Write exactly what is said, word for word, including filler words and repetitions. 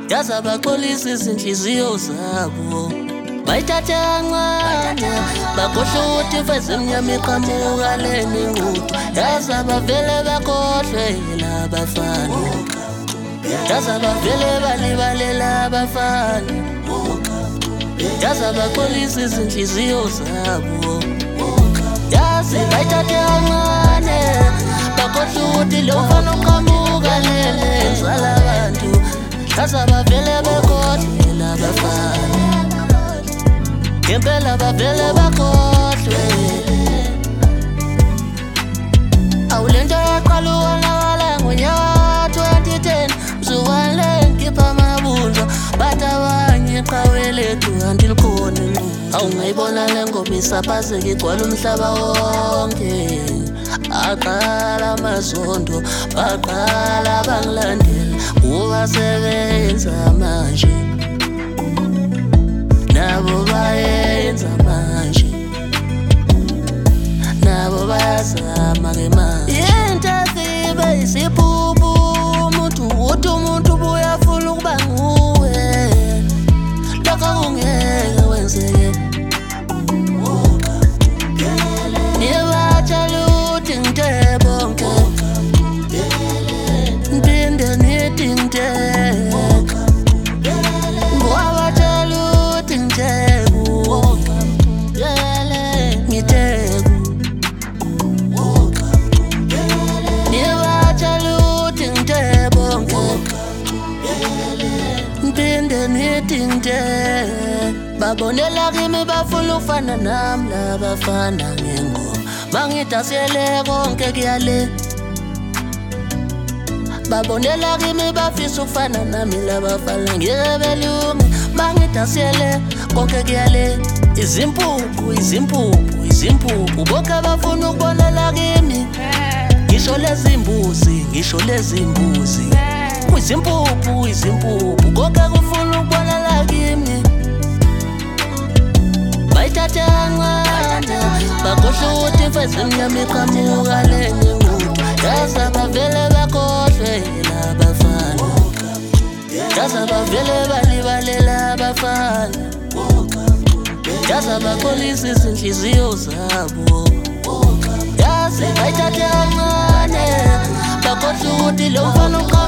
yaze abaxolisa izinhliziyo zabo bayithathe kancane bakhohlwe ukuthi imfezi emnyama iqhamuka leni ngqudu yaze abavele bakhohlwe labafana yaze abavele balibalela abafana yaze abaxolisa izinhliziyo zabo yaze bayithathe kancane bakhohlwe ukuthi lo mfana uqhamuka leni ngzala abantu yaze abavele bakhohlwe labafana impela bavele bakhohlwe awulento yaqala uwonakala ngonyaka twenty ten mzukwane ngikhipha amabunjwa bathi abanye qhawelethu kanti likhona inqubo awungayibona le ngoma isaphazeka igcwala umhlaba wonke aqala amazondo baqala bangilandela ubasebenza manje nabo bayenza manje nabo bayazama ke manje into zibe isiphuphu umuntu uthi umuntu uyafuna ukuba nguwe lokho kungeke wenzeke nibatshela ukuthi ngithe bonke ngiphinde nithi ngithe babonela kimi bafuna ukufana nami labafana ngengoma bangidasele konke kuyale babonela kimi bafisa ukufana nami labafana ngiyebelungu bangidasele konke kuyale izimpuphu izimpuphu izimpuphu bonke bafuna ukubonela kimi ngisho lezimbuzi ngisho lezimbuzi izimpuphu izimpuphu konke kufuna ukubonela kimi bayithathe kancane bakhohlwe ukuthi imfezi emnyama iqhamuka leni ngqudu yaze abavele bakhohlwe labafana yaze abavele balibalela abafana yaze abaqolisa izinhliziyo zabo yaze bayithathe kancane bakhohlwe ukuthi lo mfana